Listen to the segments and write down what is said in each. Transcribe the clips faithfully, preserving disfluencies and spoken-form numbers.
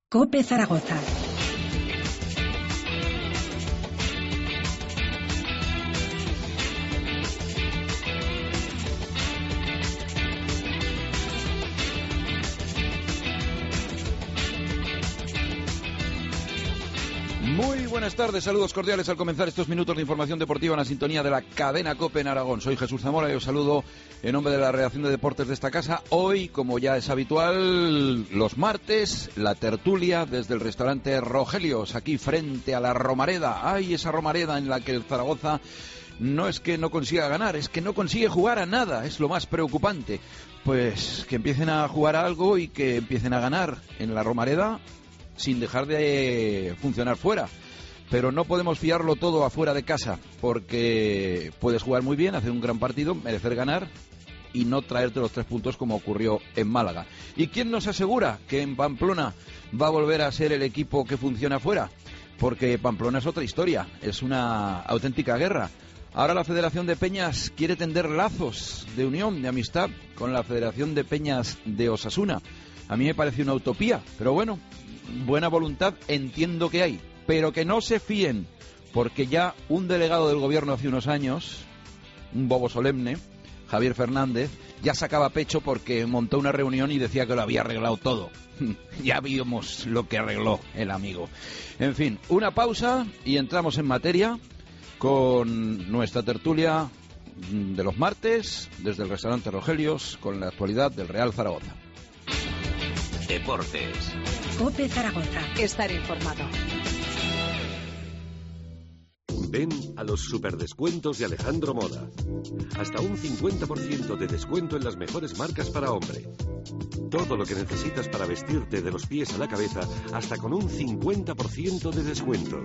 COPE Zaragoza. Muy buenas tardes, saludos cordiales al comenzar estos minutos de información deportiva en la sintonía de la cadena COPE en Aragón. Soy Jesús Zamora y os saludo en nombre de la redacción de deportes de esta casa. Hoy, como ya es habitual, los martes, la tertulia desde el restaurante Rogelios, aquí frente a la Romareda. ¡Ay, esa Romareda en la que el Zaragoza no es que no consiga ganar, es que no consigue jugar a nada! Es lo más preocupante. Pues que empiecen a jugar a algo y que empiecen a ganar en la Romareda sin dejar de funcionar fuera. Pero no podemos fiarlo todo afuera de casa, porque puedes jugar muy bien, hacer un gran partido, merecer ganar y no traerte los tres puntos como ocurrió en Málaga. ¿Y quién nos asegura que en Pamplona va a volver a ser el equipo que funciona afuera? Porque Pamplona es otra historia, es una auténtica guerra. Ahora la Federación de Peñas quiere tender lazos de unión, de amistad con la Federación de Peñas de Osasuna. A mí me parece una utopía, pero bueno, buena voluntad entiendo que hay, pero que no se fíen, porque ya un delegado del gobierno hace unos años, un bobo solemne, Javier Fernández, ya sacaba pecho porque montó una reunión y decía que lo había arreglado todo. Ya vimos lo que arregló el amigo. En fin, una pausa y entramos en materia con nuestra tertulia de los martes desde el restaurante Rogelios con la actualidad del Real Zaragoza. Deportes. COPE Zaragoza. Estar informado. Ven a los superdescuentos de Alejandro Moda. Hasta un cincuenta por ciento de descuento en las mejores marcas para hombre. Todo lo que necesitas para vestirte de los pies a la cabeza, hasta con un cincuenta por ciento de descuento.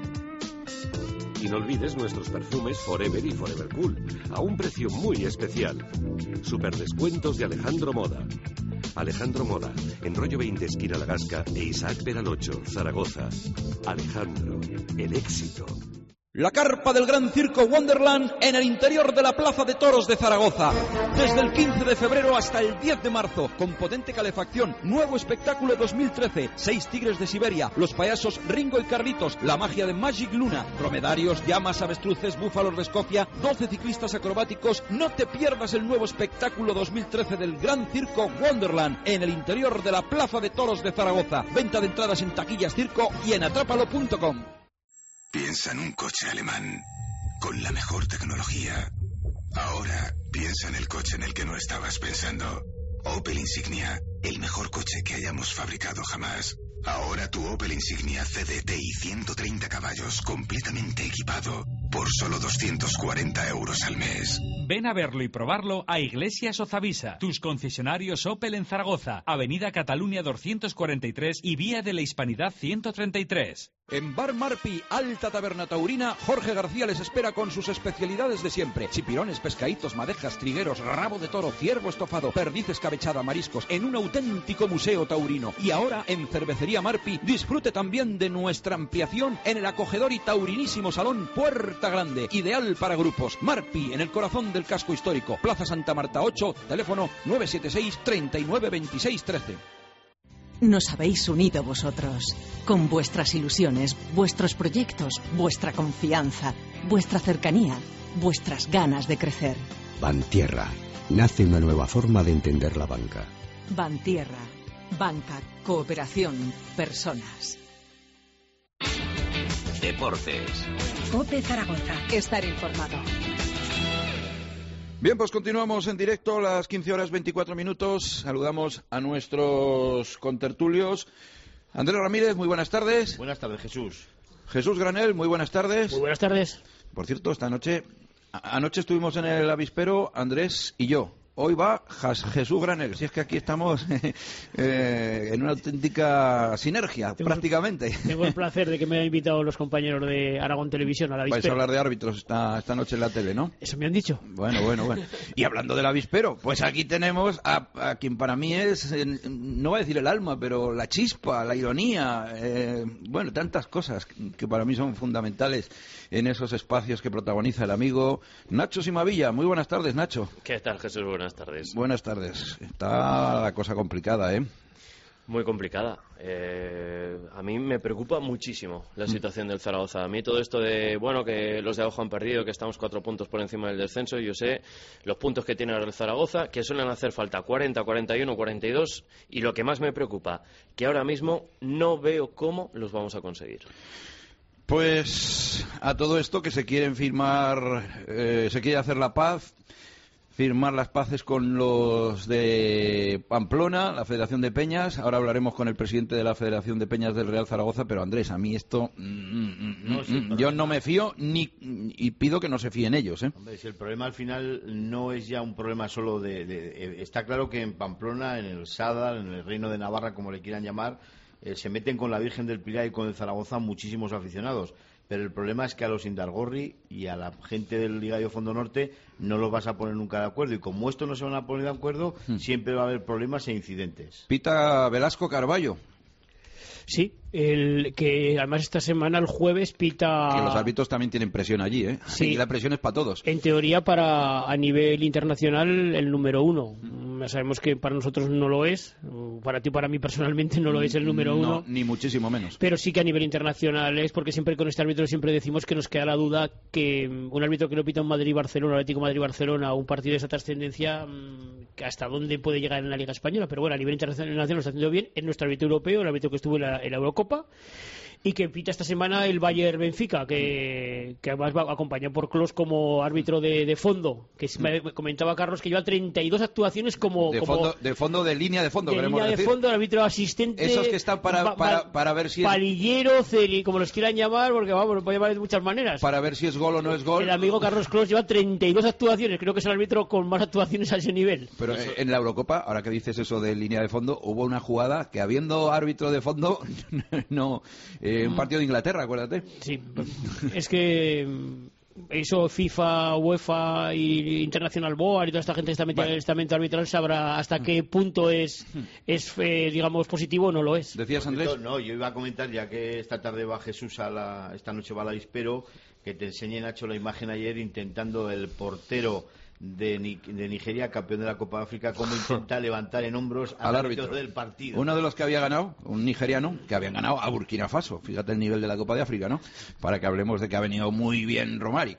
Y no olvides nuestros perfumes Forever y Forever Cool, a un precio muy especial. Superdescuentos de Alejandro Moda. Alejandro Moda, en Rollo veinte, esquina La Gasca, e Isaac Peralocho, Zaragoza. Alejandro, el éxito. La carpa del Gran Circo Wonderland en el interior de la Plaza de Toros de Zaragoza. Desde el quince de febrero hasta el diez de marzo, con potente calefacción, nuevo espectáculo dos mil trece, seis tigres de Siberia, los payasos Ringo y Carlitos, la magia de Magic Luna, dromedarios, llamas, avestruces, búfalos de Escocia, doce ciclistas acrobáticos. No te pierdas el nuevo espectáculo dos mil trece del Gran Circo Wonderland en el interior de la Plaza de Toros de Zaragoza. Venta de entradas en taquillas Circo y en atrápalo punto com. Piensa en un coche alemán con la mejor tecnología. Ahora piensa en el coche en el que no estabas pensando. Opel Insignia, el mejor coche que hayamos fabricado jamás. Ahora tu Opel Insignia C D T I ciento treinta caballos completamente equipado por solo doscientos cuarenta euros al mes. Ven a verlo y probarlo a Iglesias Ozavisa, tus concesionarios Opel en Zaragoza, Avenida Cataluña doscientos cuarenta y tres y Vía de la Hispanidad ciento treinta y tres. En Bar Marpi, Alta Taberna Taurina, Jorge García les espera con sus especialidades de siempre. Chipirones, pescaditos, madejas, trigueros, rabo de toro, ciervo estofado, perdiz escabechada, mariscos, en un auténtico museo taurino. Y ahora, en Cervecería Marpi, disfrute también de nuestra ampliación en el acogedor y taurinísimo salón Puerta Grande, ideal para grupos. Marpi, en el corazón del casco histórico. Plaza Santa Marta ocho, teléfono nueve siete seis, treinta y nueve veintiséis trece. Nos habéis unido vosotros, con vuestras ilusiones, vuestros proyectos, vuestra confianza, vuestra cercanía, vuestras ganas de crecer. Bantierra. Nace una nueva forma de entender la banca. Bantierra. Banca, cooperación, personas. Deportes. COPE Zaragoza. Estar informado. Bien, pues continuamos en directo a las quince horas veinticuatro minutos. Saludamos a nuestros contertulios. Andrés Ramírez, muy buenas tardes. Buenas tardes, Jesús. Jesús Granel, muy buenas tardes. Muy buenas tardes. Por cierto, esta noche, a- anoche estuvimos en el avispero Andrés y yo. Hoy va Jas- Jesús Granel. Si es que aquí estamos eh, en una auténtica sinergia, Tengo- prácticamente. Tengo el placer de que me hayan invitado los compañeros de Aragón Televisión a la Vais a víspera. hablar de árbitros esta, esta noche en la tele, ¿no? Eso me han dicho. Bueno, bueno, bueno. Y hablando del avispero, pues aquí tenemos a, a quien para mí es, eh, no voy a decir el alma, pero la chispa, la ironía, eh, bueno, tantas cosas que para mí son fundamentales en esos espacios que protagoniza el amigo Nacho Simavilla. Muy buenas tardes, Nacho. ¿Qué tal, Jesús? Buenas tardes. Buenas tardes. Está la cosa complicada, ¿eh? Muy complicada. Eh, a mí me preocupa muchísimo la situación del Zaragoza. A mí todo esto de, bueno, que los de abajo han perdido, que estamos cuatro puntos por encima del descenso, yo sé los puntos que tiene ahora el Zaragoza, que suelen hacer falta cuarenta, cuarenta y uno, cuarenta y dos, y lo que más me preocupa, que ahora mismo no veo cómo los vamos a conseguir. Pues a todo esto que se quieren firmar, eh, se quiere hacer la paz, firmar las paces con los de Pamplona, la Federación de Peñas. Ahora hablaremos con el presidente de la Federación de Peñas del Real Zaragoza, pero Andrés, a mí esto mm, no, sí, mm, yo no me fío ni y pido que no se fíen ellos, ¿eh? Hombre, si el problema al final no es ya un problema solo de, de, de está claro que en Pamplona, en el Sadar, en el Reino de Navarra, como le quieran llamar, eh, se meten con la Virgen del Pilar y con el Zaragoza muchísimos aficionados. Pero el problema es que a los Indargorri y a la gente del Ligallo Fondo Norte no los vas a poner nunca de acuerdo. Y como esto no se van a poner de acuerdo, hmm. siempre va a haber problemas e incidentes. Pita Velasco Carballo. Sí, el que además esta semana, el jueves, pita... Que los árbitros también tienen presión allí, ¿eh? Sí. Y la presión es para todos. En teoría, para a nivel internacional, el número uno. Mm. Ya sabemos que para nosotros no lo es. Para ti, para mí personalmente, no lo es el número no, uno. Ni muchísimo menos. Pero sí que a nivel internacional es, porque siempre con este árbitro siempre decimos que nos queda la duda que un árbitro que lo pita en Madrid-Barcelona, Atlético Madrid-Barcelona, un partido de esa trascendencia, que hasta dónde puede llegar en la Liga Española. Pero bueno, a nivel internacional lo está haciendo bien. Es nuestro árbitro europeo, el árbitro que estuvo en la, en la Eurocopa. Y que pita esta semana el Bayern Benfica, que, que además va acompañado por Klos como árbitro de, de fondo, que me comentaba Carlos que lleva treinta y dos actuaciones como de, como fondo, de fondo de línea de fondo, de queremos línea decir. de fondo, el árbitro asistente, esos que están para, pa, para, para ver si es... palillero, celi, como los quieran llamar, porque vamos, lo puede llamar de muchas maneras, para ver si es gol o no es gol. El amigo Carlos Klos lleva treinta y dos actuaciones, creo que es el árbitro con más actuaciones a ese nivel. Pero eso... en la Eurocopa, ahora que dices eso de línea de fondo, hubo una jugada que habiendo árbitro de fondo no, eh, un partido de Inglaterra, acuérdate. Sí, es que eso FIFA, UEFA y International Board y toda esta gente que está metida en el estamento arbitral sabrá hasta qué punto es, es eh, digamos, positivo o no lo es. ¿Decías, Andrés? No, yo iba a comentar, ya que esta tarde va Jesús a la, esta noche va a la Hispero, que te enseñe, Nacho, la imagen ayer intentando el portero De, de Nigeria, campeón de la Copa de África, cómo intenta levantar en hombros al, al árbitro del partido. Uno de los que había ganado, un nigeriano, que habían ganado a Burkina Faso. Fíjate el nivel de la Copa de África, ¿no? Para que hablemos de que ha venido muy bien Romari.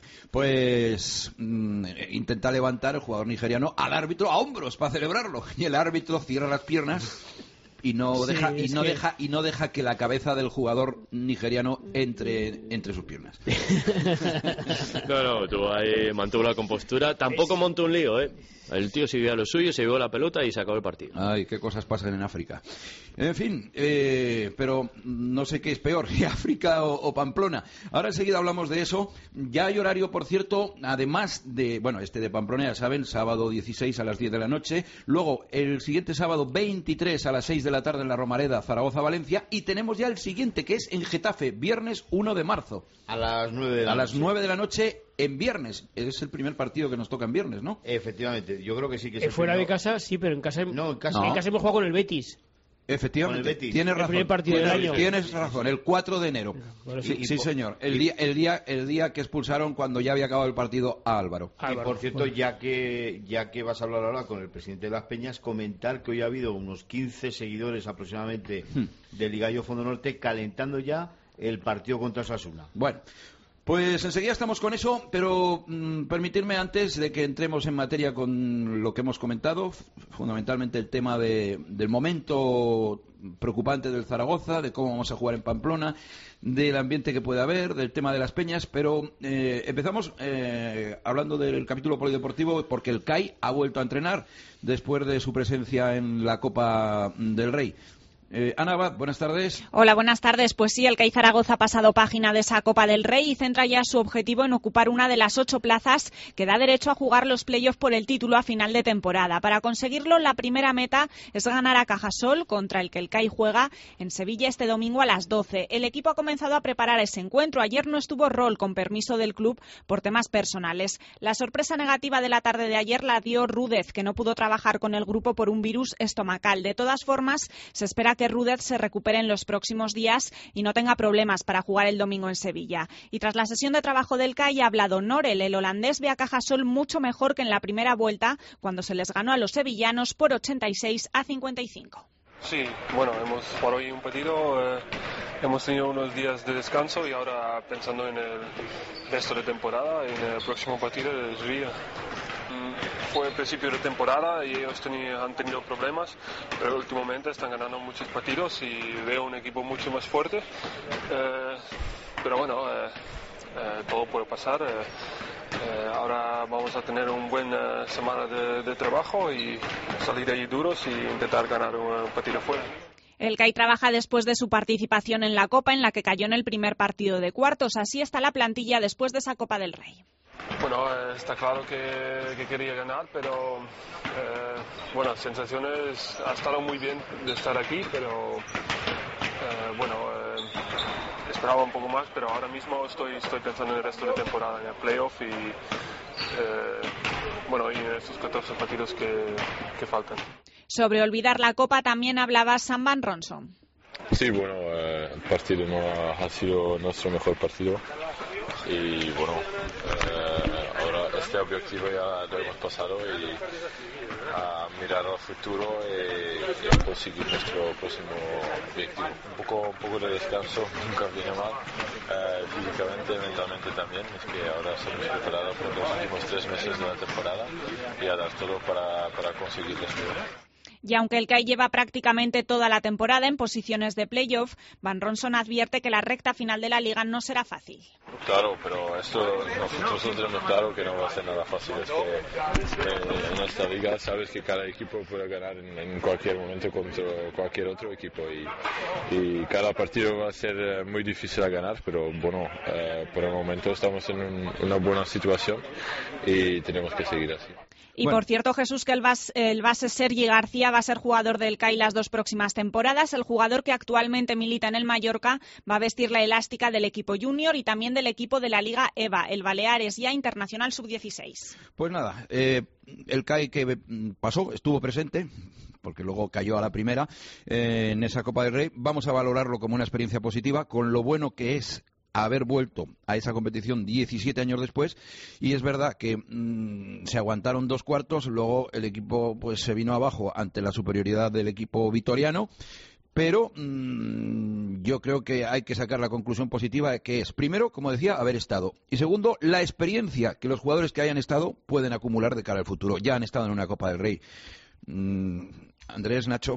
Pues mmm, intenta levantar el jugador nigeriano al árbitro a hombros para celebrarlo. Y el árbitro cierra las piernas y no sí, deja y no que... deja y no deja que la cabeza del jugador nigeriano entre entre sus piernas. No, no, tú ahí mantuvo la compostura, tampoco es... montó un lío, ¿eh? El tío siguió a lo suyo, se llevó la pelota y se acabó el partido. Ay, qué cosas pasan en África. En fin, eh, pero no sé qué es peor, África o, o Pamplona. Ahora enseguida hablamos de eso. Ya hay horario, por cierto, además de, bueno, este de Pamplona, ya saben, sábado dieciséis a las diez de la noche. Luego, el siguiente sábado veintitrés a las seis de la tarde en la Romareda, Zaragoza-Valencia. Y tenemos ya el siguiente, que es en Getafe, viernes uno de marzo. A las nueve de la a noche. A las nueve de la noche en viernes. Es el primer partido que nos toca en viernes, ¿no? Efectivamente, yo creo que sí que es el Fuera primero... de casa, sí, pero en casa, no, en casa, no. En casa hemos jugado con el Betis. Efectivamente, tienes razón. El partido tienes, del año. tienes razón, el cuatro de enero. Bueno, sí, y, sí, señor. El y, día, el día, el día que expulsaron cuando ya había acabado el partido a Álvaro. Álvaro. Y por cierto, ya que ya que vas a hablar ahora con el presidente de Las Peñas, comentar que hoy ha habido unos quince seguidores aproximadamente hmm. del Ligallo Fondo Norte calentando ya el partido contra Osasuna. Bueno. Pues enseguida estamos con eso, pero mmm, permitirme antes de que entremos en materia con lo que hemos comentado, fundamentalmente el tema de, del momento preocupante del Zaragoza, de cómo vamos a jugar en Pamplona, del ambiente que puede haber, del tema de las peñas, pero eh, empezamos eh, hablando del capítulo polideportivo porque el C A I ha vuelto a entrenar después de su presencia en la Copa del Rey. Eh, Ana Abad, buenas tardes. Hola, buenas tardes. Pues sí, el C A I Zaragoza ha pasado página de esa Copa del Rey y centra ya su objetivo en ocupar una de las ocho plazas que da derecho a jugar los playoffs por el título a final de temporada. Para conseguirlo, la primera meta es ganar a Cajasol, contra el que el C A I juega en Sevilla este domingo a las doce. El equipo ha comenzado a preparar ese encuentro. Ayer no estuvo Rol, con permiso del club por temas personales. La sorpresa negativa de la tarde de ayer la dio Rúdez, que no pudo trabajar con el grupo por un virus estomacal. De todas formas, se espera que Rúdez se recupere en los próximos días y no tenga problemas para jugar el domingo en Sevilla. Y tras la sesión de trabajo del C A I ha hablado Norel. El holandés ve a Cajasol mucho mejor que en la primera vuelta, cuando se les ganó a los sevillanos por ochenta y seis a cincuenta y cinco. Sí, bueno, hemos jugado hoy un partido, eh, hemos tenido unos días de descanso y ahora pensando en el resto de temporada, en el próximo partido de Sevilla. Fue el principio de temporada y ellos teni- han tenido problemas, pero últimamente están ganando muchos partidos y veo un equipo mucho más fuerte. Eh, pero bueno, eh, eh, todo puede pasar. Eh, eh, ahora vamos a tener una buena semana de, de trabajo y salir de ahí duros y intentar ganar un partido fuera. El C A I trabaja después de su participación en la Copa, en la que cayó en el primer partido de cuartos. Así está la plantilla después de esa Copa del Rey. Bueno, eh, está claro que, que quería ganar, pero eh, bueno, sensaciones, ha estado muy bien de estar aquí, pero eh, bueno, eh, esperaba un poco más, pero ahora mismo estoy, estoy pensando en el resto de temporada, en el playoff y eh, bueno, y en estos catorce partidos que, que faltan. Sobre olvidar la Copa también hablaba Sam Van Ronson. Sí, bueno, eh, el partido no ha, ha sido nuestro mejor partido y bueno, eh, ahora este objetivo ya lo hemos pasado y a mirar al futuro y, y a conseguir nuestro próximo objetivo. Un poco, un poco de descanso nunca viene mal, eh, físicamente, mentalmente también. Es que ahora estamos preparados por los últimos tres meses de la temporada y a dar todo para, para conseguir esto. Y aunque el C A I lleva prácticamente toda la temporada en posiciones de playoff, Van Ronson advierte que la recta final de la Liga no será fácil. Claro, pero esto nosotros lo tenemos claro que no va a ser nada fácil. Es que eh, en esta liga sabes que cada equipo puede ganar en, en cualquier momento contra cualquier otro equipo y, y cada partido va a ser eh, muy difícil a ganar, pero bueno, eh, por el momento estamos en un, una buena situación y tenemos que seguir así. Y bueno, por cierto, Jesús, que el base, el base Sergi García va a ser jugador del C A I las dos próximas temporadas. El jugador que actualmente milita en el Mallorca va a vestir la elástica del equipo junior y también del equipo de la Liga EVA, el Baleares ya Internacional sub dieciséis. Pues nada, eh, el C A I que pasó, estuvo presente, porque luego cayó a la primera eh, en esa Copa del Rey. Vamos a valorarlo como una experiencia positiva, con lo bueno que es haber vuelto a esa competición diecisiete años después, y es verdad que mmm, se aguantaron dos cuartos, luego el equipo pues se vino abajo ante la superioridad del equipo vitoriano, pero mmm, yo creo que hay que sacar la conclusión positiva, que es, primero, como decía, haber estado, y segundo, la experiencia que los jugadores que hayan estado pueden acumular de cara al futuro. Ya han estado en una Copa del Rey. Mm, Andrés, Nacho...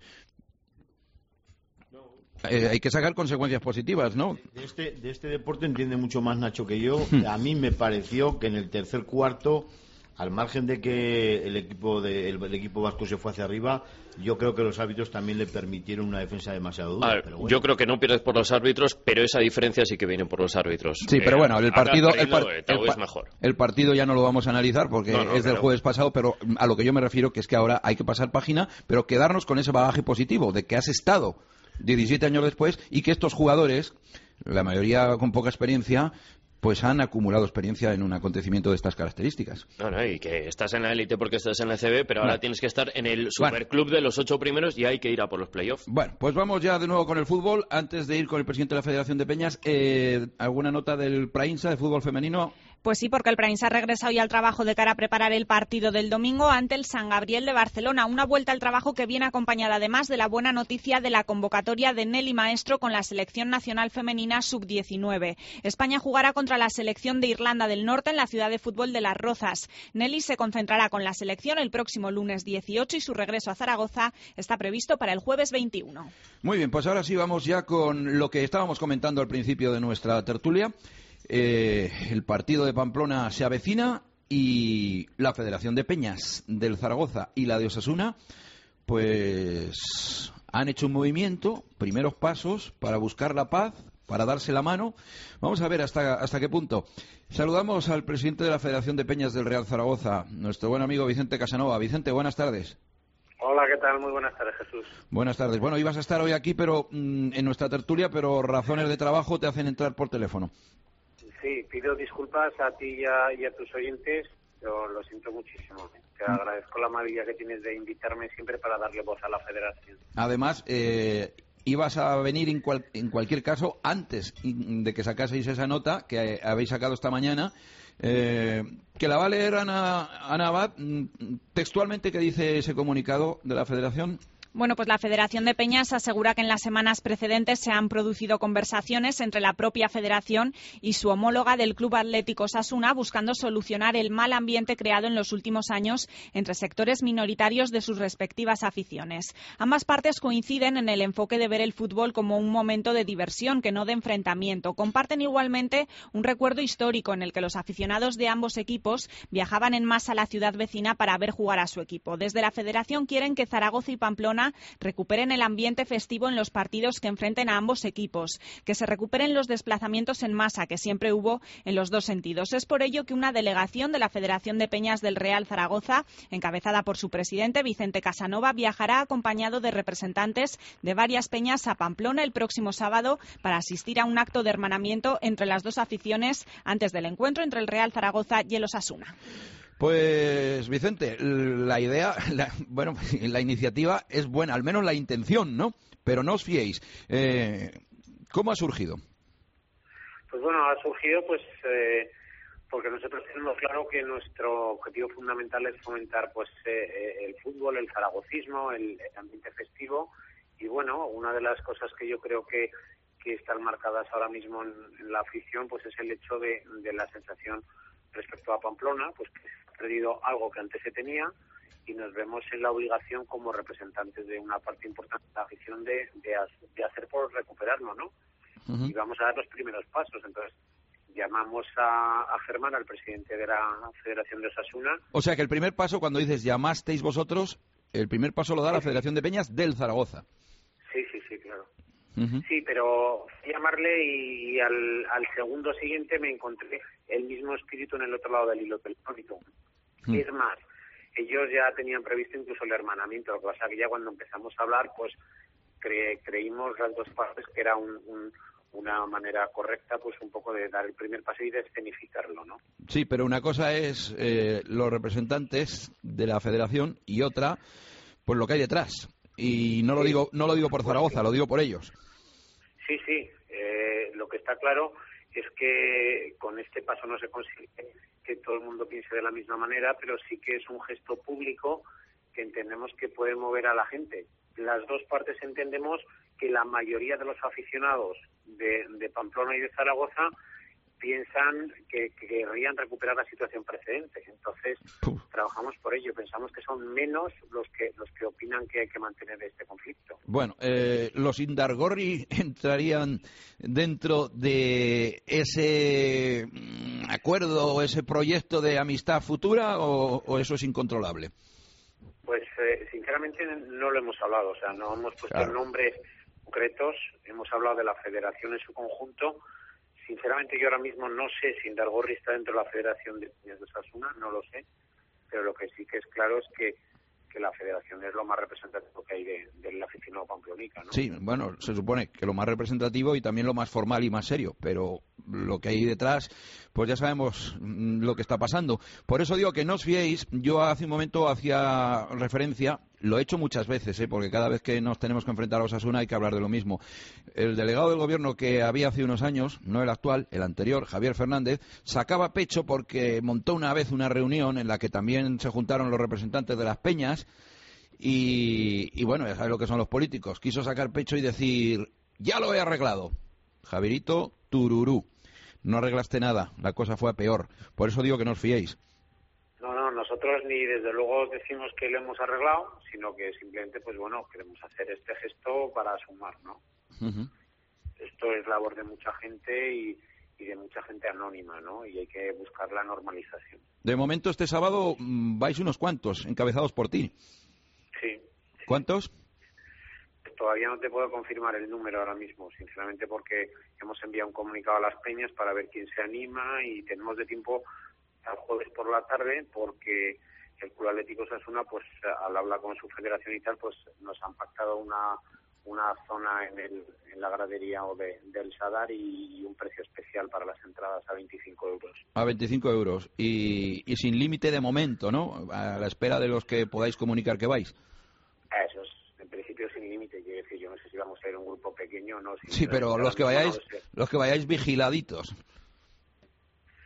Eh, hay que sacar consecuencias positivas, ¿no? De este, de este deporte entiende mucho más Nacho que yo. A mí me pareció que en el tercer cuarto, al margen de que el equipo de, el, el equipo vasco se fue hacia arriba, yo creo que los árbitros también le permitieron una defensa demasiado dura. A ver, pero bueno. Yo creo que no pierdes por los árbitros, pero esa diferencia sí que viene por los árbitros. Sí, pero bueno, el partido, el, par, el, el, es mejor. el partido ya no lo vamos a analizar porque no, no, es del claro. jueves pasado, pero a lo que yo me refiero que es que ahora hay que pasar página, pero quedarnos con ese bagaje positivo de que has estado diecisiete años después y que estos jugadores, la mayoría con poca experiencia, pues han acumulado experiencia en un acontecimiento de estas características. No, no, y que estás en la élite porque estás en la C B, pero ahora bueno. tienes que estar en el superclub de los ocho primeros y hay que ir a por los playoffs. Bueno, pues vamos ya de nuevo con el fútbol. Antes de ir con el presidente de la Federación de Peñas, eh, ¿alguna nota del Prainsa de fútbol femenino? Pues sí, porque el Prainsa regresa hoy al trabajo de cara a preparar el partido del domingo ante el San Gabriel de Barcelona. Una vuelta al trabajo que viene acompañada además de la buena noticia de la convocatoria de Nelly Maestro con la selección nacional femenina sub diecinueve. España jugará contra la selección de Irlanda del Norte en la ciudad de fútbol de Las Rozas. Nelly se concentrará con la selección el próximo lunes dieciocho y su regreso a Zaragoza está previsto para el jueves veintiuno. Muy bien, pues ahora sí vamos ya con lo que estábamos comentando al principio de nuestra tertulia. Eh, el partido de Pamplona se avecina y la Federación de Peñas del Zaragoza y la de Osasuna pues han hecho un movimiento, primeros pasos para buscar la paz, para darse la mano. Vamos a ver hasta, hasta qué punto. Saludamos al presidente de la Federación de Peñas del Real Zaragoza, nuestro buen amigo Vicente Casanova. Vicente, buenas tardes. Hola, ¿qué tal? Muy buenas tardes, Jesús. Buenas tardes. Bueno, ibas a estar hoy aquí pero mmm, en nuestra tertulia, pero razones de trabajo te hacen entrar por teléfono. Sí, pido disculpas a ti y a, y a tus oyentes, pero lo siento muchísimo. Te agradezco la amabilidad que tienes de invitarme siempre para darle voz a la Federación. Además, eh, ibas a venir en, cual, en cualquier caso antes de que sacaseis esa nota que habéis sacado esta mañana, eh, que la va a leer Ana, Ana Abad, textualmente, que dice ese comunicado de la Federación. Bueno, pues la Federación de Peñas asegura que en las semanas precedentes se han producido conversaciones entre la propia federación y su homóloga del Club Atlético Osasuna buscando solucionar el mal ambiente creado en los últimos años entre sectores minoritarios de sus respectivas aficiones. Ambas partes coinciden en el enfoque de ver el fútbol como un momento de diversión, que no de enfrentamiento. Comparten igualmente un recuerdo histórico en el que los aficionados de ambos equipos viajaban en masa a la ciudad vecina para ver jugar a su equipo. Desde la federación quieren que Zaragoza y Pamplona recuperen el ambiente festivo en los partidos que enfrenten a ambos equipos, que se recuperen los desplazamientos en masa que siempre hubo en los dos sentidos. Es por ello que una delegación de la Federación de Peñas del Real Zaragoza, encabezada por su presidente Vicente Casanova, viajará acompañado de representantes de varias peñas a Pamplona el próximo sábado para asistir a un acto de hermanamiento entre las dos aficiones antes del encuentro entre el Real Zaragoza y el Osasuna. Pues, Vicente, la idea, la, bueno, la iniciativa es buena, al menos la intención, ¿no? Pero no os fiéis. Eh, ¿Cómo ha surgido? Pues bueno, ha surgido pues eh, porque nosotros tenemos claro que nuestro objetivo fundamental es fomentar pues eh, el fútbol, el zaragocismo, el, el ambiente festivo. Y bueno, una de las cosas que yo creo que, que están marcadas ahora mismo en, en la afición pues es el hecho de, de la sensación respecto a Pamplona, pues que se ha perdido algo que antes se tenía y nos vemos en la obligación como representantes de una parte importante de la afición de, de, de hacer por recuperarlo, ¿no? Uh-huh. Y vamos a dar los primeros pasos. Entonces llamamos a, a Germán, al presidente de la Federación de Osasuna. O sea que el primer paso, cuando dices llamasteis vosotros, el primer paso lo da la Federación de Peñas del Zaragoza. Sí, sí, sí, claro. Uh-huh. Sí, pero fui a llamarle y, y al, al segundo siguiente me encontré el mismo espíritu en el otro lado del hilo telefónico. Uh-huh. Es más, ellos ya tenían previsto incluso el hermanamiento. Lo que pasa es que ya cuando empezamos a hablar, pues cre, creímos las dos partes que era un, un, una manera correcta, pues un poco de dar el primer paso y de escenificarlo, ¿no? Sí, pero una cosa es eh, los representantes de la Federación y otra, pues lo que hay detrás. Y no lo sí. digo no lo digo por Zaragoza, lo digo por ellos. Sí, sí. Eh, lo que está claro es que con este paso no se consigue que todo el mundo piense de la misma manera, pero sí que es un gesto público que entendemos que puede mover a la gente. Las dos partes entendemos que la mayoría de los aficionados de, de Pamplona y de Zaragoza piensan que, que querrían recuperar la situación precedente. Entonces, Uf. trabajamos por ello. Pensamos que son menos los que los que opinan que hay que mantener este conflicto. Bueno, eh, ¿los Indargorri entrarían dentro de ese acuerdo o ese proyecto de amistad futura o, o eso es incontrolable? Pues, eh, sinceramente, no lo hemos hablado. O sea, no hemos puesto claro. nombres concretos. Hemos hablado de la federación en su conjunto. Sinceramente, yo ahora mismo no sé si Indargorri está dentro de la Federación de Peñas de Osasuna, no lo sé, pero lo que sí que es claro es que, que la Federación es lo más representativo que hay de, del aficionado pamplonica, ¿no? Sí, bueno, se supone que lo más representativo y también lo más formal y más serio, pero lo que hay detrás, pues ya sabemos lo que está pasando. Por eso digo que no os fiéis. Yo hace un momento hacía referencia, lo he hecho muchas veces, ¿eh? Porque cada vez que nos tenemos que enfrentar a Osasuna hay que hablar de lo mismo. El delegado del gobierno que había hace unos años, no el actual, el anterior, Javier Fernández, sacaba pecho porque montó una vez una reunión en la que también se juntaron los representantes de las peñas y, y bueno, ya sabes lo que son los políticos. Quiso sacar pecho y decir, ya lo he arreglado. Javierito, tururú. No arreglaste nada, la cosa fue a peor. Por eso digo que no os fiéis. No, no, nosotros ni desde luego decimos que lo hemos arreglado, sino que simplemente, pues bueno, queremos hacer este gesto para sumar, ¿no? Uh-huh. Esto es labor de mucha gente y, y de mucha gente anónima, ¿no? Y hay que buscar la normalización. De momento, este sábado vais unos cuantos, encabezados por ti. Sí. ¿Cuántos? Todavía no te puedo confirmar el número ahora mismo, sinceramente, porque hemos enviado un comunicado a las peñas para ver quién se anima y tenemos de tiempo al jueves por la tarde, porque el Club Atlético Osasuna, pues al hablar con su federación y tal, pues nos han pactado una una zona en el en la gradería o de, del Sadar y, y un precio especial para las entradas a veinticinco euros. A veinticinco euros y, y sin límite de momento, ¿no? A la espera de los que podáis comunicar que vais. Eso es, en principio sin límite. Quiero decir, yo no sé si vamos a ser un grupo pequeño o no. Sí, pero los que vayáis, los que vayáis vigiladitos.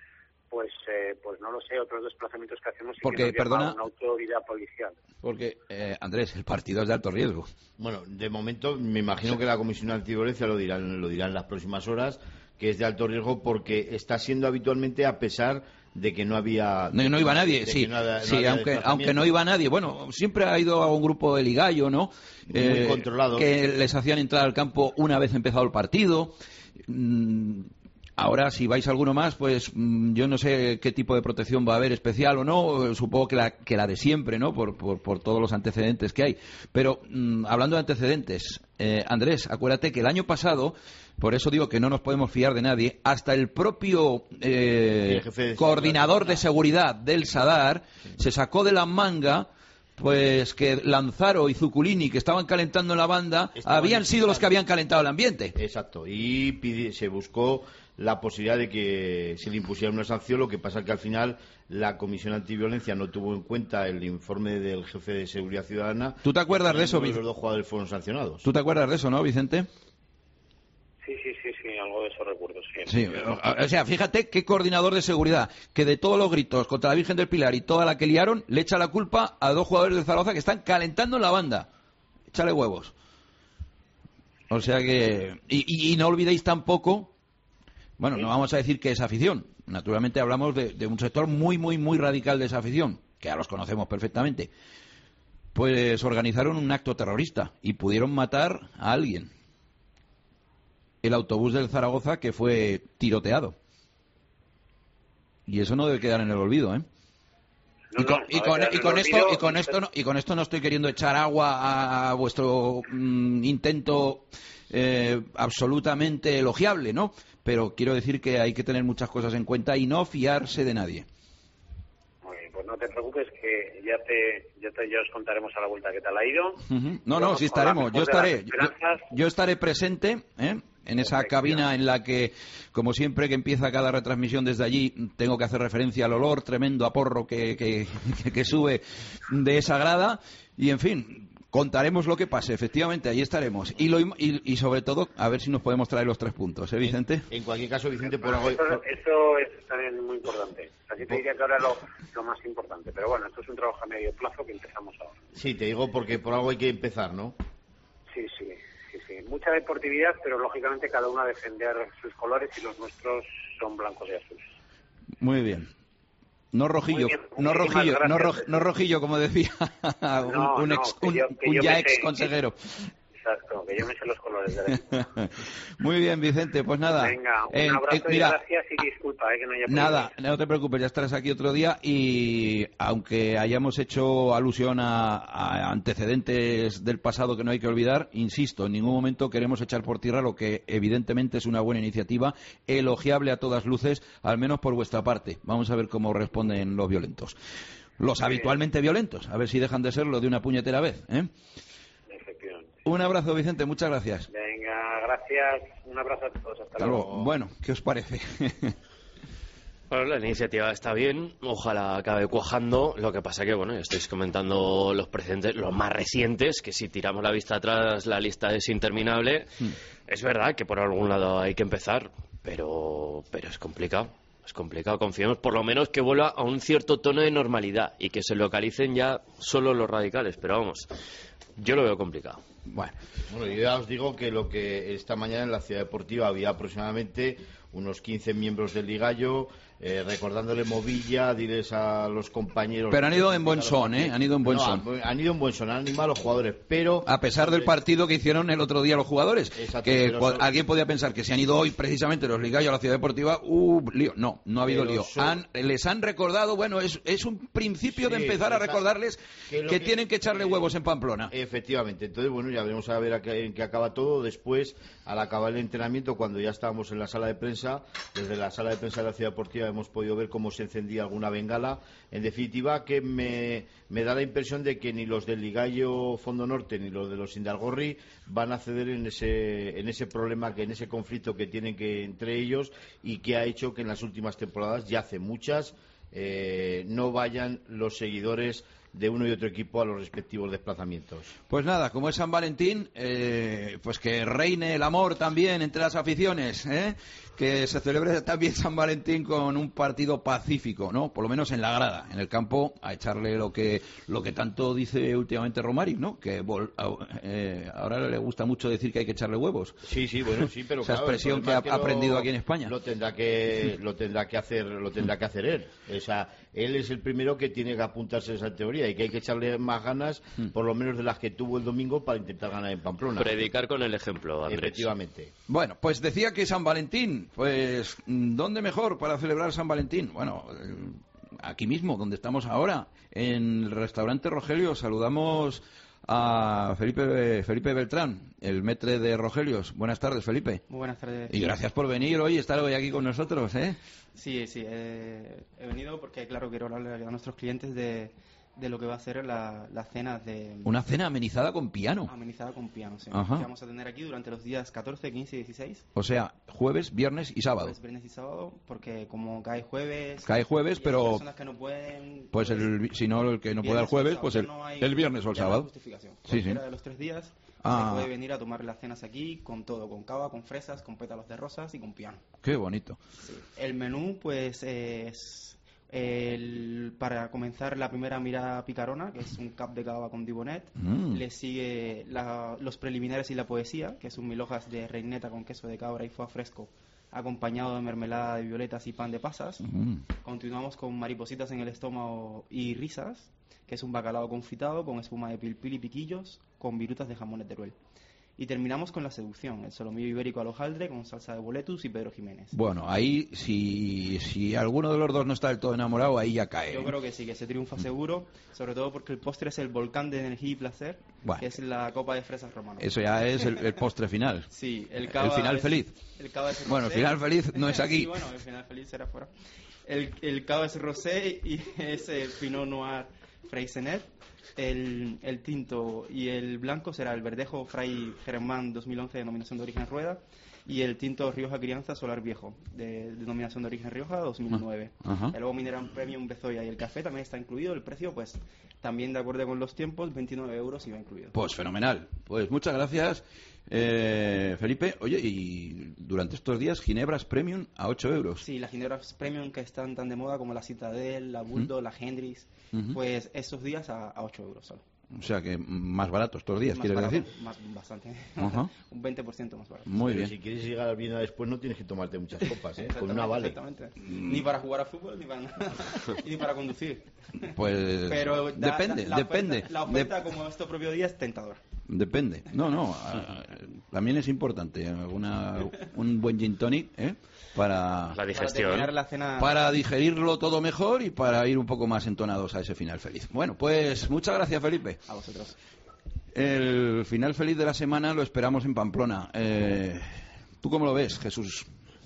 pues eh, pues no lo sé, otros desplazamientos que hacemos. Porque, que nos perdona, llama una autoridad policial. Porque, eh, Andrés, el partido es de alto riesgo. Bueno, de momento me imagino que la Comisión Antiviolencia lo dirán, lo dirán en las próximas horas, que es de alto riesgo porque está siendo habitualmente a pesar de que no había... No, no iba nadie, sí, no había, no sí había aunque, aunque no iba nadie. Bueno, siempre ha ido a un grupo de ligallo, ¿no? Muy eh, controlado. Que les hacían entrar al campo una vez empezado el partido. Mm, ahora, si vais alguno más, pues mm, yo no sé qué tipo de protección va a haber especial o no. Supongo que la, que la de siempre, ¿no? Por, por, por todos los antecedentes que hay. Pero, mm, hablando de antecedentes, eh, Andrés, acuérdate que el año pasado... Por eso digo que no nos podemos fiar de nadie. Hasta el propio eh, de coordinador de seguridad del Sadar sí. se sacó de la manga pues que Lanzaro y Zuculini, que estaban calentando en la banda, estaban habían sido los que habían calentado el ambiente. Exacto. Y pide, se buscó la posibilidad de que se le impusiera una sanción. Lo que pasa que al final la Comisión Antiviolencia no tuvo en cuenta el informe del jefe de Seguridad Ciudadana. ¿Tú te acuerdas de eso, Vicente? Los dos jugadores fueron sancionados. ¿Tú te acuerdas de eso, no, Vicente? Sí, sí, sí, sí, algo de eso recuerdo, sí. Sí, o, o sea, fíjate qué coordinador de seguridad, que de todos los gritos contra la Virgen del Pilar y toda la que liaron, le echa la culpa a dos jugadores del Zaragoza que están calentando en la banda. Échale huevos. O sea que... Y, y, y no olvidéis tampoco... Bueno, ¿sí? No vamos a decir que es afición. Naturalmente hablamos de, de un sector muy, muy, muy radical de esa afición, que ya los conocemos perfectamente. Pues organizaron un acto terrorista y pudieron matar a alguien. El autobús del Zaragoza que fue tiroteado. Y eso no debe quedar en el olvido, ¿eh? No, y con, no, y con, y con esto olvido, y con esto no, y con esto no estoy queriendo echar agua a vuestro mm, intento eh, absolutamente elogiable, ¿no? Pero quiero decir que hay que tener muchas cosas en cuenta y no fiarse de nadie. Muy bien, pues no te preocupes que ya te ya, te, ya os contaremos a la vuelta qué tal ha ido. Uh-huh. No, no, sí estaremos. Yo estaré, yo, yo estaré presente, ¿eh? En esa cabina en la que, como siempre que empieza cada retransmisión desde allí, tengo que hacer referencia al olor tremendo a porro que, que, que, que sube de esa grada. Y, en fin, contaremos lo que pase. Efectivamente, allí estaremos. Y, lo, y, y sobre todo, a ver si nos podemos traer los tres puntos, ¿eh, Vicente? En cualquier caso, Vicente, por bueno, algo... Eso, eso es también muy importante. Así te diría que ahora lo, lo más importante. Pero bueno, esto es un trabajo a medio plazo que empezamos ahora. Sí, te digo porque por algo hay que empezar, ¿no? Sí, sí. Mucha deportividad, pero lógicamente cada uno a defender sus colores y los nuestros son blancos y azules. Muy bien. No rojillo, bien, no rojillo, no, roj, no rojillo, como decía no, un, un, ex, no, un, yo, un ya ex sé, consejero. Exacto, que yo me sé los colores de Muy bien, Vicente, pues nada. Venga, un eh, abrazo eh, mira, y gracias y disculpa eh, que no haya podido. Nada, no te preocupes, ya estarás aquí otro día y aunque hayamos hecho alusión a, a antecedentes del pasado que no hay que olvidar, insisto, en ningún momento queremos echar por tierra lo que evidentemente es una buena iniciativa, elogiable a todas luces, al menos por vuestra parte. Vamos a ver cómo responden los violentos. Los habitualmente violentos, a ver si dejan de serlo de una puñetera vez, ¿eh? Un abrazo, Vicente, muchas gracias. Venga, gracias. Un abrazo a todos. Hasta, Hasta luego. luego. Bueno, ¿qué os parece? Bueno, la iniciativa está bien, ojalá acabe cuajando. Lo que pasa que, bueno, ya estáis comentando los precedentes, los más recientes, que si tiramos la vista atrás la lista es interminable. Hmm. Es verdad que por algún lado hay que empezar, pero, pero es complicado. Es complicado, confiemos por lo menos que vuelva a un cierto tono de normalidad y que se localicen ya solo los radicales, pero vamos, yo lo veo complicado. Bueno. bueno, yo ya os digo que lo que esta mañana en la Ciudad Deportiva había aproximadamente unos quince miembros del Ligallo, eh, recordándole movilla, diles a los compañeros... Pero han ido en buen son, ¿eh? Han ido en buen no, son. Han, han ido en buen son, han animado a los jugadores, pero... A pesar del partido que hicieron el otro día los jugadores. Exacto, que po- son... alguien podía pensar que si han ido hoy precisamente los Ligallo a la Ciudad Deportiva, ¡uh, lío! No, no ha habido pero lío. Son... Han, les han recordado, bueno, es, es un principio sí, de empezar a recordarles que, que, que tienen que echarle huevos en Pamplona. Efectivamente. Entonces, bueno, ya veremos a ver a qué, en qué acaba todo. Después, al acabar el entrenamiento, cuando ya estábamos en la sala de prensa, desde la sala de prensa de la Ciudad Deportiva hemos podido ver cómo se encendía alguna bengala. En definitiva, que me, me da la impresión de que ni los del Ligallo Fondo Norte ni los de los Indalgorri van a ceder en ese, en ese problema, que en ese conflicto que tienen que entre ellos y que ha hecho que en las últimas temporadas, ya hace muchas, eh, no vayan los seguidores de uno y otro equipo a los respectivos desplazamientos. Pues nada, como es San Valentín, eh, pues que reine el amor también entre las aficiones, ¿eh? Que se celebre también San Valentín con un partido pacífico, ¿no? Por lo menos en la grada, en el campo, a echarle lo que lo que tanto dice últimamente Romario, ¿no? Que vol, eh, ahora le gusta mucho decir que hay que echarle huevos. Sí, sí, bueno, sí, pero esa claro, expresión que ha que aprendido lo, aquí en España. Lo tendrá que lo tendrá que hacer, lo tendrá que hacer él. O sea, él es el primero que tiene que apuntarse a esa teoría y que hay que echarle más ganas, por lo menos de las que tuvo el domingo, para intentar ganar en Pamplona. Predicar con el ejemplo, Andrés. Efectivamente. Bueno, pues decía que San Valentín, pues ¿dónde mejor para celebrar San Valentín? Bueno, aquí mismo, donde estamos ahora, en el restaurante Rogelio. Saludamos a Felipe Felipe Beltrán, el maître de Rogelios. Buenas tardes, Felipe. Muy buenas tardes. Y gracias por venir hoy, estar hoy aquí con nosotros, ¿eh? Sí, sí, eh, he venido porque, claro, quiero hablarle a nuestros clientes de, de lo que va a ser la, la cena de... Una cena amenizada con piano. Amenizada con piano, sí. Ajá. Que vamos a tener aquí durante los días catorce, quince y dieciséis. O sea, jueves, viernes y sábado. Jueves, viernes y sábado, porque como cae jueves... Cae jueves, pero... Hay personas que no pueden... Pues el, si no, el que no pueda el jueves, pues el, no hay, el viernes o el sábado. Justificación. Sí, sí. De los tres días ah. se puede venir a tomar las cenas aquí con todo, con cava, con fresas, con pétalos de rosas y con piano. Qué bonito. Sí. El menú, pues, es... El, para comenzar, la primera mirada picarona, que es un cap de cava con dibonet. Mm. Le sigue la, los preliminares y la poesía, que es un mil hojas de reineta con queso de cabra y foie fresco, acompañado de mermelada de violetas y pan de pasas. Mm. Continuamos con maripositas en el estómago y risas, que es un bacalao confitado con espuma de pilpil y piquillos, con virutas de jamón de Teruel. Y terminamos con la seducción, el solomillo ibérico al hojaldre con salsa de boletus y Pedro Jiménez. Bueno, ahí si, si alguno de los dos no está del todo enamorado, ahí ya cae. Yo creo que sí, que se triunfa seguro, sobre todo porque el postre es el volcán de energía y placer, bueno, que es la copa de fresas romano. Eso ya es el, el postre final. Sí, el cava el final es, feliz. El cava es bueno, el final feliz no es aquí. Sí, bueno, el final feliz será fuera. El, el cava es rosé y es el Pinot Noir Freixenet. El, el tinto y el blanco será el verdejo Fray Germán dos mil once, denominación de origen Rueda, y el tinto Rioja Crianza Solar Viejo, de denominación de origen Rioja dos mil nueve. Ajá. El Lobo Mineral Premium Bezoya y el café también está incluido. El precio, pues, también de acuerdo con los tiempos, veintinueve euros y va incluido. Pues fenomenal. Pues muchas gracias, eh, Felipe. Oye, y durante estos días, ginebras Premium a ocho euros. Sí, las ginebras Premium que están tan de moda como la Citadel, la Bulldog, ¿Mm? la Hendrix, uh-huh. pues esos días a, a ocho euros solo. O sea que más barato estos días, más ¿quieres barato, decir? Más, bastante. Uh-huh. Un veinte por ciento más barato. Muy Pero bien. Si quieres llegar al bien después no tienes que tomarte muchas copas, ¿eh? Con una vale. Exactamente. Mm. Ni para jugar a fútbol, ni para ni para conducir. Pues Pero da, depende, da, la depende. Oferta, la oferta, de... como este propio día, es tentadora. Depende. No, no. A, también es importante una, un buen gin tonic, ¿eh? Para la digestión. Para, la cena... para digerirlo todo mejor y para ir un poco más entonados a ese final feliz. Bueno, pues muchas gracias, Felipe. A vosotros. El final feliz de la semana lo esperamos en Pamplona. Eh, ¿Tú cómo lo ves, Jesús?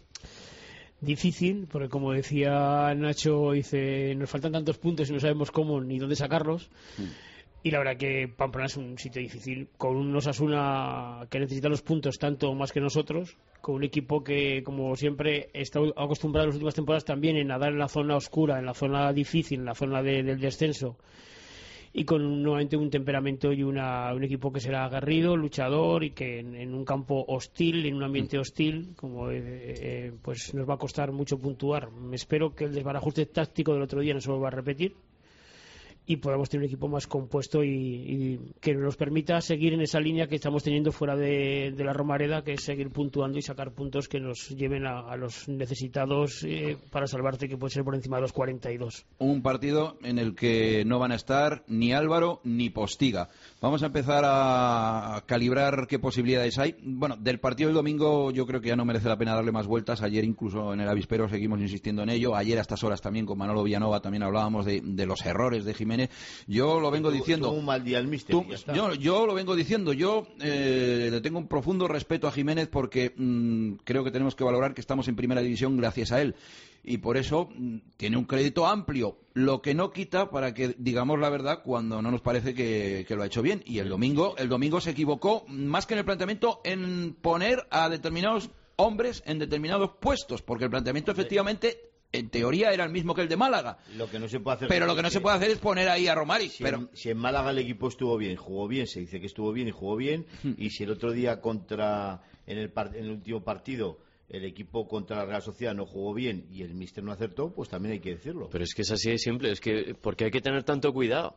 Difícil, porque como decía Nacho, dice, nos faltan tantos puntos y no sabemos cómo ni dónde sacarlos. Mm. Y la verdad que Pamplona es un sitio difícil, con un Osasuna que necesita los puntos tanto más que nosotros, con un equipo que, como siempre, está acostumbrado en las últimas temporadas también en nadar en la zona oscura, en la zona difícil, en la zona de, del descenso, y con un, nuevamente un temperamento y una, un equipo que será aguerrido, luchador, y que en, en un campo hostil, en un ambiente hostil, como eh, eh, pues nos va a costar mucho puntuar. Espero que el desbarajuste táctico del otro día no se vuelva a repetir y podamos tener un equipo más compuesto y, y que nos permita seguir en esa línea que estamos teniendo fuera de, de la Romareda, que es seguir puntuando y sacar puntos que nos lleven a, a los necesitados eh, para salvarte, que puede ser por encima de los cuarenta y dos. Un partido en el que no van a estar ni Álvaro ni Postiga. Vamos a empezar a calibrar qué posibilidades hay. Bueno, del partido del domingo yo creo que ya no merece la pena darle más vueltas. Ayer incluso en el avispero seguimos insistiendo en ello. Ayer a estas horas también con Manolo Villanova también hablábamos de, de los errores de Jiménez. Yo lo vengo tú, diciendo. Tú un mal día al míster, tú, yo, yo lo vengo diciendo. Yo eh, le tengo un profundo respeto a Jiménez porque mmm, creo que tenemos que valorar que estamos en primera división gracias a él. Y por eso mmm, tiene un crédito amplio. Lo que no quita para que digamos la verdad cuando no nos parece que, que lo ha hecho bien. Y el domingo, el domingo se equivocó más que en el planteamiento en poner a determinados hombres en determinados puestos. Porque el planteamiento efectivamente en teoría era el mismo que el de Málaga. Lo que no se puede hacer, pero lo que no se puede hacer es poner ahí a Romari. Si, pero... en, si en Málaga el equipo estuvo bien, jugó bien, se dice que estuvo bien y jugó bien, y si el otro día contra en el, par, en el último partido el equipo contra la Real Sociedad no jugó bien y el míster no acertó, pues también hay que decirlo. Pero es que es así de simple, es que porque hay que tener tanto cuidado.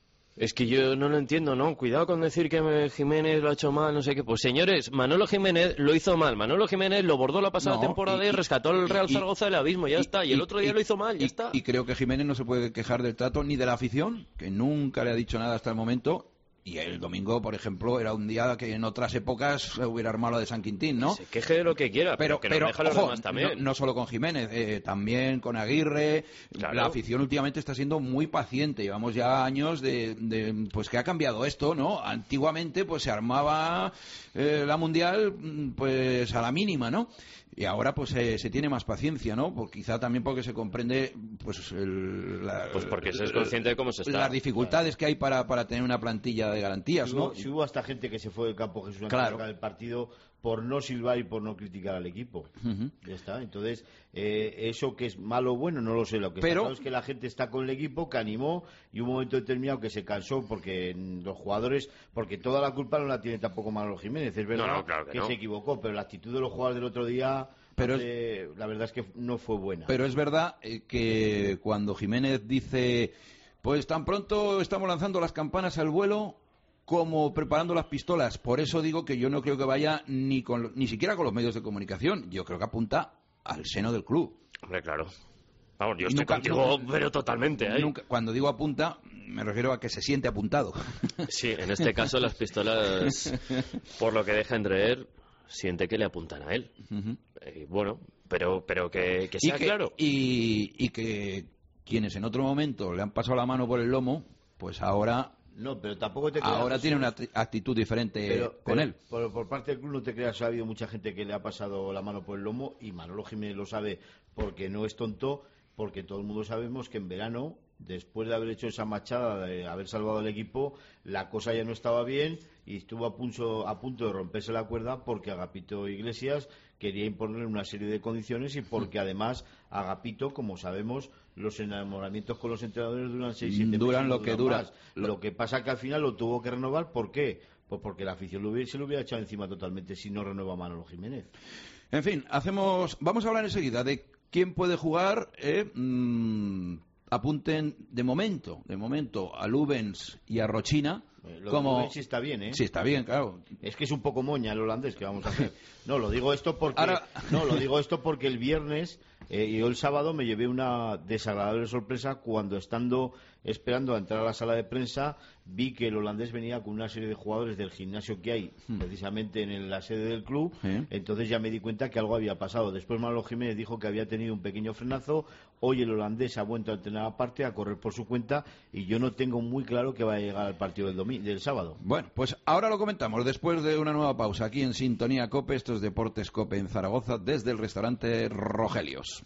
Es que yo no lo entiendo, ¿no? Cuidado con decir que Jiménez lo ha hecho mal, no sé qué. Pues señores, Manolo Jiménez lo hizo mal. Manolo Jiménez lo bordó la pasada no, temporada y, y rescató al Real y, Zaragoza del abismo, ya y, está. Y, y el otro día y, lo hizo mal, ya y, está. Y creo que Jiménez no se puede quejar del trato ni de la afición, que nunca le ha dicho nada hasta el momento. Y el domingo, por ejemplo, era un día que en otras épocas se hubiera armado de San Quintín, ¿no? Se queje de lo que quiera, pero, pero que pero, no deja los ojo, demás también. No, no solo con Jiménez, eh, también con Aguirre. Claro. La afición últimamente está siendo muy paciente. Llevamos ya años de, de pues que ha cambiado esto, ¿no? Antiguamente, pues se armaba eh, la Mundial, pues a la mínima, ¿no? Y ahora pues eh, se tiene más paciencia, ¿no? Pues quizá también porque se comprende pues el, la, pues porque se es consciente de cómo se está. Las dificultades claro. que hay para, para tener una plantilla de garantías, si ¿no? Hubo, si hubo hasta gente que se fue del campo, Jesús, claro. del partido por no silbar y por no criticar al equipo. Uh-huh. Ya está. Entonces, eh, eso que es malo o bueno, no lo sé. Lo que Pero... está claro es que la gente está con el equipo, que animó, y un momento determinado que se cansó porque los jugadores, porque toda la culpa no la tiene tampoco Manolo Jiménez. Es verdad no, no, claro que, que no. se equivocó, pero la actitud de los jugadores del otro día... Pero hace, la verdad es que no fue buena. Pero es verdad que cuando Jiménez dice, pues tan pronto estamos lanzando las campanas al vuelo como preparando las pistolas. Por eso digo que yo no creo que vaya ni con, ni siquiera con los medios de comunicación. Yo creo que apunta al seno del club. Hombre, claro. Vamos, yo estoy nunca, contigo, nunca, pero totalmente. ¿eh? Nunca, cuando digo apunta, me refiero a que se siente apuntado. Sí, en este caso las pistolas, por lo que deja entrever, siente que le apuntan a él. Uh-huh. Eh, bueno, pero pero que, que sea y que, claro. Y, y que quienes en otro momento le han pasado la mano por el lomo, pues ahora... No, pero tampoco te creas, ahora tiene una actitud diferente pero, con pero, él. Por, por parte del club no te creas, ha habido mucha gente que le ha pasado la mano por el lomo y Manolo Jiménez lo sabe porque no es tonto, porque todo el mundo sabemos que en verano, después de haber hecho esa machada, de haber salvado al equipo, la cosa ya no estaba bien y estuvo a punto, a punto de romperse la cuerda porque Agapito Iglesias quería imponerle una serie de condiciones y porque además Agapito, como sabemos, los enamoramientos con los entrenadores duran seis siete meses. Duran lo que dura. Lo... lo que pasa que al final lo tuvo que renovar. ¿Por qué? Pues porque la afición lo hubiera, se lo hubiera echado encima totalmente si no renueva Manolo Jiménez. En fin, hacemos, vamos a hablar enseguida de quién puede jugar. Eh, mmm, apunten de momento, de momento a Lubens y a Rochina. Eh, lo como Lubens sí está bien, ¿eh? Sí, está bien, claro. Es que es un poco moña el holandés que vamos a hacer. No, lo digo esto porque Ahora... no, lo digo esto porque el viernes eh, y el sábado me llevé una desagradable sorpresa cuando estando esperando a entrar a la sala de prensa vi que el holandés venía con una serie de jugadores del gimnasio que hay hmm. precisamente en la sede del club. ¿Eh? Entonces ya me di cuenta que algo había pasado. Después Manolo Jiménez dijo que había tenido un pequeño frenazo. Hoy el holandés ha vuelto a entrenar aparte, a correr por su cuenta y yo no tengo muy claro que va a llegar al partido del domingo, del sábado. Bueno, pues ahora lo comentamos después de una nueva pausa aquí en Sintonía COPE. Estos Deportes COPE en Zaragoza desde el restaurante Rogelios.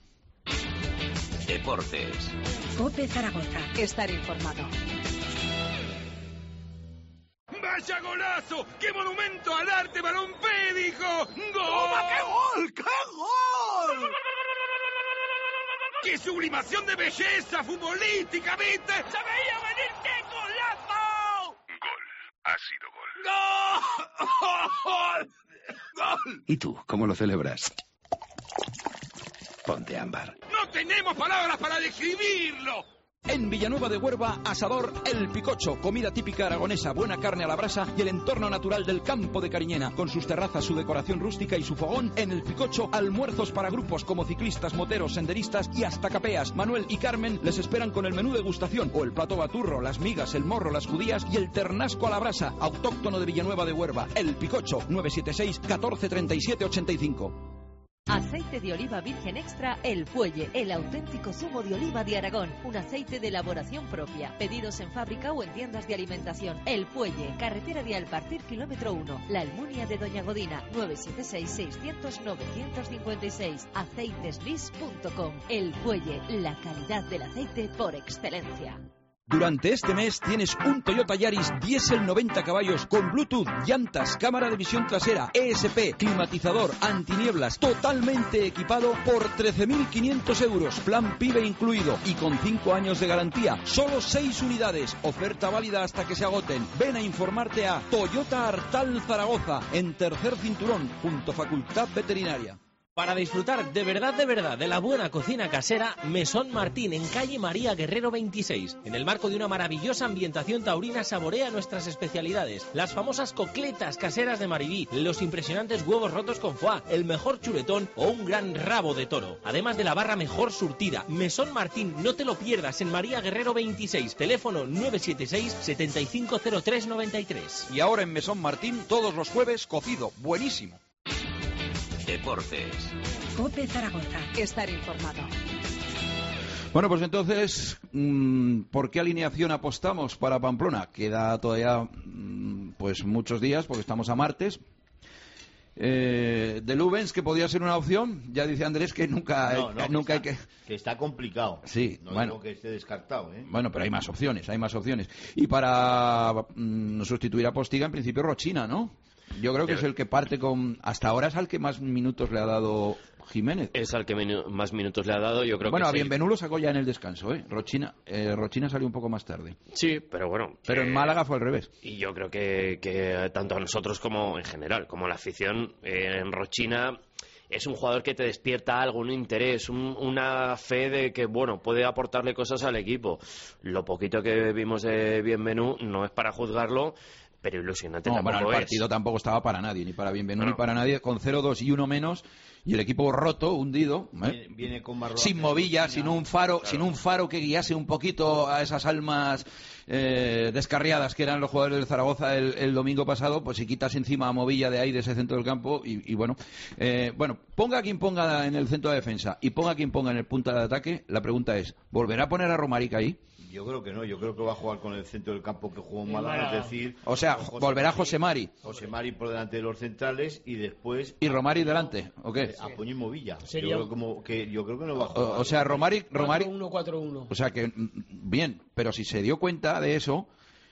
Deportes. COPE Zaragoza. Estar informado. ¡Vaya golazo! ¡Qué monumento al arte balompédico! ¡Gol! ¡Toma, qué gol! ¡Qué gol! ¡Qué sublimación de belleza futbolística, viste! ¡Se veía venir! ¡Qué golazo! Gol. Ha sido gol. ¡Gol! ¡Gol! ¿Y tú, cómo lo celebras? Ponte ámbar. ¡No tenemos palabras para describirlo! En Villanueva de Huerva, Asador El Picocho, comida típica aragonesa, buena carne a la brasa y el entorno natural del campo de Cariñena, con sus terrazas, su decoración rústica y su fogón. En El Picocho, almuerzos para grupos como ciclistas, moteros, senderistas y hasta capeas. Manuel y Carmen les esperan con el menú degustación o el plato baturro, las migas, el morro, las judías y el ternasco a la brasa, autóctono de Villanueva de Huerva. El Picocho, nueve siete seis, catorce treinta y siete ochenta y cinco. Aceite de oliva virgen extra El Fuelle, el auténtico zumo de oliva de Aragón, un aceite de elaboración propia. Pedidos en fábrica o en tiendas de alimentación. El Fuelle, carretera de Alpartir, kilómetro uno. La Almunia de Doña Godina, nueve siete seis, seiscientos, novecientos cincuenta y seis. aceiteslis punto com. El Fuelle, la calidad del aceite por excelencia. Durante este mes tienes un Toyota Yaris diésel noventa caballos con Bluetooth, llantas, cámara de visión trasera, E S P, climatizador, antinieblas, totalmente equipado por trece mil quinientos euros, plan PIBE incluido y con cinco años de garantía. Solo seis unidades, oferta válida hasta que se agoten. Ven a informarte a Toyota Artal Zaragoza, en tercer cinturón, junto Facultad Veterinaria. Para disfrutar de verdad, de verdad, de la buena cocina casera, Mesón Martín, en calle María Guerrero veintiséis. En el marco de una maravillosa ambientación taurina, saborea nuestras especialidades. Las famosas cocletas caseras de Maribí, los impresionantes huevos rotos con foie, el mejor chuletón o un gran rabo de toro. Además de la barra mejor surtida. Mesón Martín, no te lo pierdas, en María Guerrero veintiséis. Teléfono nueve siete seis, siete cinco cero tres nueve tres. Y ahora en Mesón Martín, todos los jueves, cocido. Buenísimo. Deportes. COPE Zaragoza. Estar informado. Bueno, pues entonces, ¿por qué alineación apostamos para Pamplona? Queda todavía pues muchos días, porque estamos a martes. Eh, de Lubens, que podría ser una opción, ya dice Andrés que nunca, no, no, hay, nunca que hay está, que... Que está complicado. Sí, no bueno. digo que esté descartado, ¿eh? Bueno, pero hay más opciones, hay más opciones. Y para mm, sustituir a Postiga, en principio, Rochina, ¿no? Yo creo que es el que parte con... Hasta ahora es al que más minutos le ha dado Jiménez. Es al que minu- más minutos le ha dado, yo creo bueno, que a Bienvenú lo sacó ya en el descanso, ¿eh? Rochina, eh, Rochina salió un poco más tarde. Sí, pero bueno... Pero eh, en Málaga fue al revés. Y yo creo que, que tanto a nosotros como en general, como a la afición, eh, en Rochina... Es un jugador que te despierta algo, un interés, un, una fe de que, bueno, puede aportarle cosas al equipo. Lo poquito que vimos de Bienvenú no es para juzgarlo, pero ilusionante No, tampoco bueno, el es. partido tampoco estaba para nadie, ni para Bienvenú Bueno. ni para nadie, con cero dos y uno menos, y el equipo roto, hundido, ¿eh? Viene, viene con más sin movilla, sin un faro, Claro. sin un faro que guiase un poquito a esas almas eh, descarriadas que eran los jugadores del Zaragoza el, el domingo pasado. Pues si quitas encima a Movilla de ahí, de ese centro del campo, y, y bueno, eh, bueno, ponga a quien ponga en el centro de defensa y ponga a quien ponga en el punta de ataque, la pregunta es, ¿volverá a poner a Romaric ahí? Yo creo que no, yo creo que va a jugar con el centro del campo que jugó en Málaga, es decir... O sea, José volverá Mari, José Mari. José Mari por delante de los centrales y después... ¿Y Romari delante? ¿O qué? Apoño y Movilla. Sería- Yo creo, como que, yo creo que no va a jugar. O, o sea, Romaric, Romaric, cuatro uno cuatro uno. o sea que, mm, bien, pero si se dio cuenta de eso,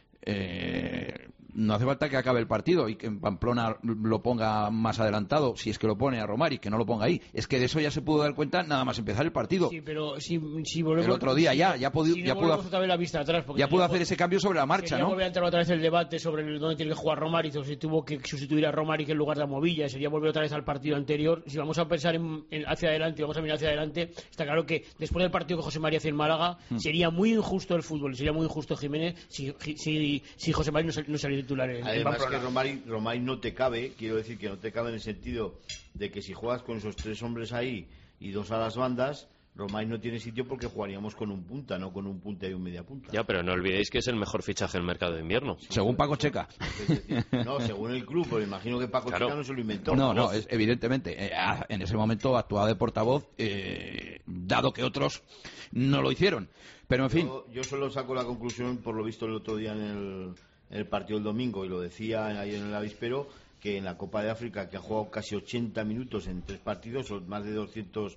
eh, no hace falta que acabe el partido y que en Pamplona lo ponga más adelantado, si es que lo pone a Romaric, que no lo ponga ahí. Es que de eso ya se pudo dar cuenta nada más empezar el partido. Sí, pero si, si volvemos... El otro día si- ya, ya, podi- si no ya pudo, volvemos otra vez la vista atrás, porque ya pudo sería hacer por- ese cambio sobre la marcha, sería ¿no? volver a entrar otra vez el debate sobre el- dónde tiene que jugar Romaric, o si tuvo que sustituir a Romaric en lugar de a Movilla, sería volver otra vez al partido anterior. Si vamos a pensar en, en hacia adelante, vamos a mirar hacia adelante, está claro que después del partido que José María hace en Málaga, Hmm. sería muy injusto el fútbol, sería muy injusto Jiménez si, si, si José María no, sal- no saliera titular en, en Además Pamplona. que Romari, Romari no te cabe, quiero decir que no te cabe en el sentido de que si juegas con esos tres hombres ahí y dos a las bandas, Romari no tiene sitio porque jugaríamos con un punta, no con un punta y un media punta. Ya, pero no olvidéis que es el mejor fichaje del mercado de invierno. Según Paco Checa. Es decir, no, según el club, pero imagino que Paco Claro. Checa no se lo inventó. No, no, es, evidentemente. eh, ah, en ese momento actuaba de portavoz, eh, dado que otros no lo hicieron. Pero en fin. Yo, yo solo saco la conclusión, por lo visto el otro día en el, en el partido del domingo, y lo decía ayer en el avispero, que en la Copa de África, que ha jugado casi ochenta minutos en tres partidos, son más de doscientos...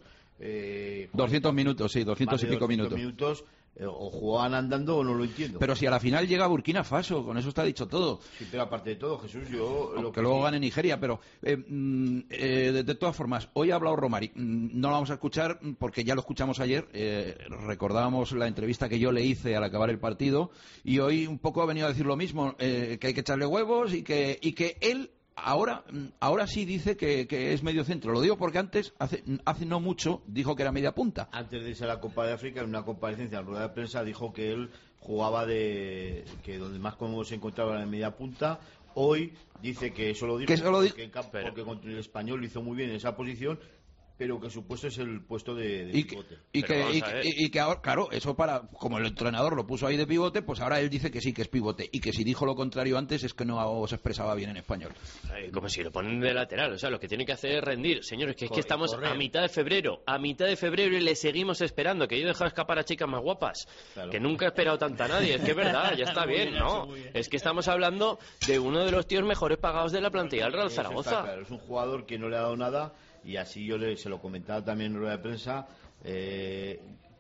Eh, doscientos minutos, sí, doscientos más y de pico doscientos minutos. eh, o jugaban andando o no lo entiendo. Pero si a la final llega Burkina Faso, con eso está dicho todo. Sí, pero aparte de todo, Jesús, yo... Lo Que luego gane Nigeria, pero eh, mm, eh, de, de todas formas, hoy ha hablado Romari, mm, no lo vamos a escuchar porque ya lo escuchamos ayer, eh, recordábamos la entrevista que yo le hice al acabar el partido, y hoy un poco ha venido a decir lo mismo, eh, que hay que echarle huevos y que, y que él ahora, mm, ahora sí dice que, que es medio centro. Lo digo porque antes, hace, hace no mucho, dijo que era media punta. Antes de irse a la Copa de África, en una comparecencia en rueda de prensa, dijo que él jugaba de... que donde más cómodo se encontraba era en media punta. Hoy dice que eso lo dijo Que eso lo di- porque, en campo- porque contra el Español lo hizo muy bien en esa posición, pero que su puesto es el puesto de, de Y que, pivote. y, Pero que, vamos y, a ver. y- y que ahora, claro, eso para, como el entrenador lo puso ahí de pivote, pues ahora él dice que sí, que es pivote, y que si dijo lo contrario antes es que no se expresaba bien en español. Ay, como si lo ponen de lateral, o sea, lo que tiene que hacer es rendir. Señores, que es que Corre, estamos correr. a mitad de febrero, a mitad de febrero y le seguimos esperando, que yo he dejado escapar a chicas más guapas, Claro. que nunca he esperado tanta a nadie, es que es verdad, ya está Muy bien, bien, ¿no? muy bien. Es que estamos hablando de uno de los tíos mejores pagados de la plantilla del Real Eso está Zaragoza. claro, es un jugador que no le ha dado nada, y así yo le, se lo comentaba también en rueda de prensa, eh,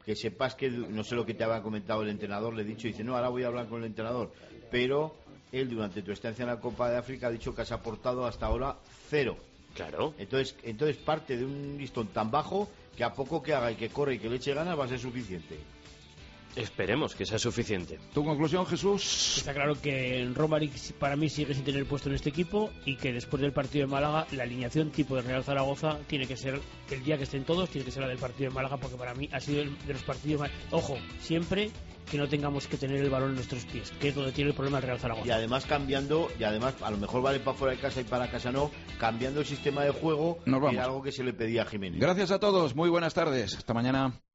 que sepas que, no sé lo que te había comentado el entrenador, le he dicho, dice, no, ahora voy a hablar con el entrenador, pero él durante tu estancia en la Copa de África ha dicho que has aportado hasta ahora cero. Claro. Entonces, entonces parte de un listón tan bajo que a poco que haga y que corre y que le eche ganas va a ser suficiente. Esperemos que sea suficiente. ¿Tu conclusión, Jesús? Está claro que Romaric para mí sigue sin tener puesto en este equipo y que después del partido de Málaga la alineación tipo de Real Zaragoza tiene que ser, el día que estén todos, tiene que ser la del partido de Málaga, porque para mí ha sido el de los partidos más... Ojo, siempre que no tengamos que tener el balón en nuestros pies, que es donde tiene el problema el Real Zaragoza. Y además cambiando, y además a lo mejor vale para fuera de casa y para casa no, cambiando el sistema de juego, Nos vamos. era algo que se le pedía a Jiménez. Gracias a todos, muy buenas tardes, hasta mañana.